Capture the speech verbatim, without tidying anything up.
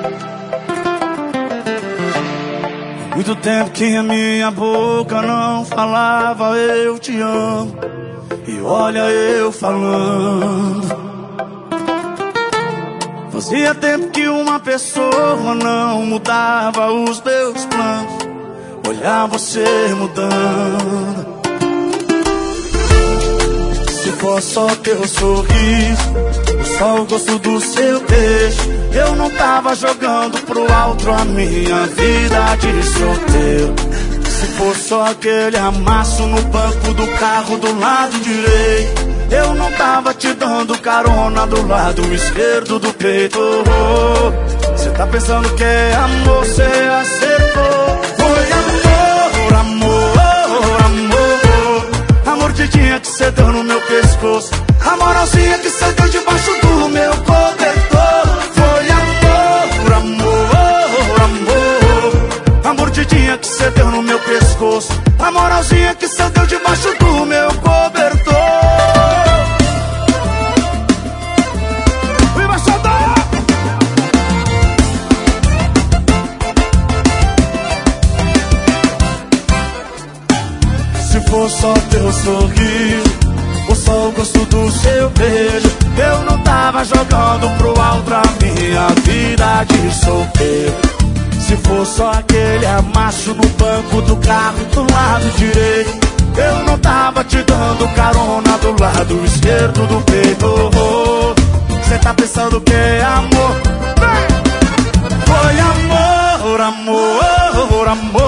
Muito tempo que a minha boca não falava eu te amo, e olha eu falando. Fazia tempo que uma pessoa não mudava os meus planos, olhar você mudando. Se for só teu sorriso, só o gosto do seu beijo, eu não tava jogando pro alto a minha vida de solteiro. Se for só aquele amasso no banco do carro do lado direito, eu não tava te dando carona do lado esquerdo do peito. Cê tá pensando que é amor, cê acertou. Foi amor, amor, amor. A mordidinha que cê deu no meu pescoço, a moralzinha que cê deu debaixo do meu cobertor. Foi amor, amor, amor. A mordidinha que cê deu no meu pescoço, a moralzinha que cê deu debaixo do meu cobertor. Se for só teu sorriso, ou só o gosto do seu beijo, eu não tava jogando pro alto a minha vida de solteiro. Se for só aquele amasso no banco do carro do lado direito, eu não tava te dando carona do lado esquerdo do peito. Cê tá pensando que é amor? Foi amor, amor, amor.